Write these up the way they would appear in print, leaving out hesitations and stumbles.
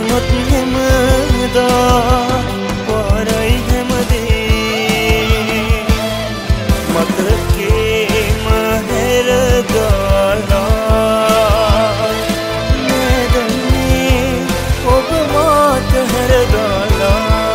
හිතුනොත් හැමදා පාරයි හැමදේ මතකේම හැරගාලා නේදන්නේ ඔබ මාත හැරගාලා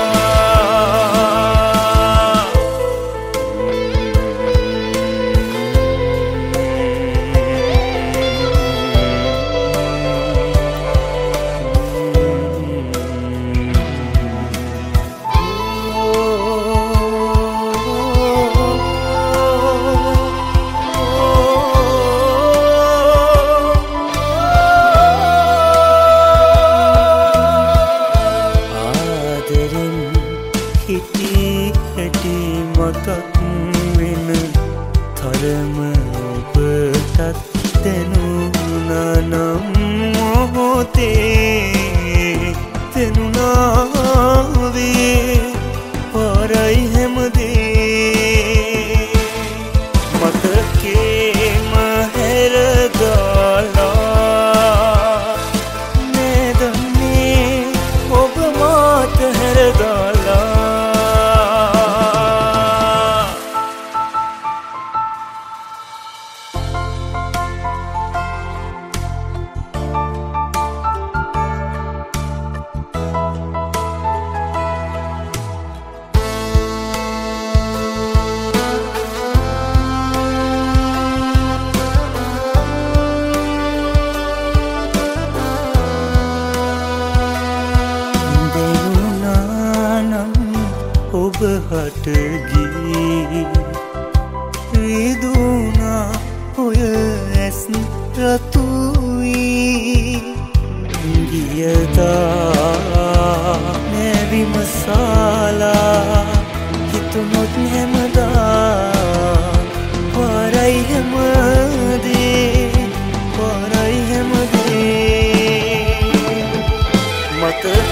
මතක් වෙන තරම ඔබටත් දැනුණා නම් මොහොතේ දැනුණාවේ පාරයි හැමදේ මතකේම හැරගාලා නේදන්නේ ඔබ මාත හැරගාලා ඔබ හට ගී රිදුනා ඔය ඇස් රතුයි ගියදා නැවි මසාලා හිතුනොත් හැමදා පාරයි හැමදේ පාරයි හැමදේ මත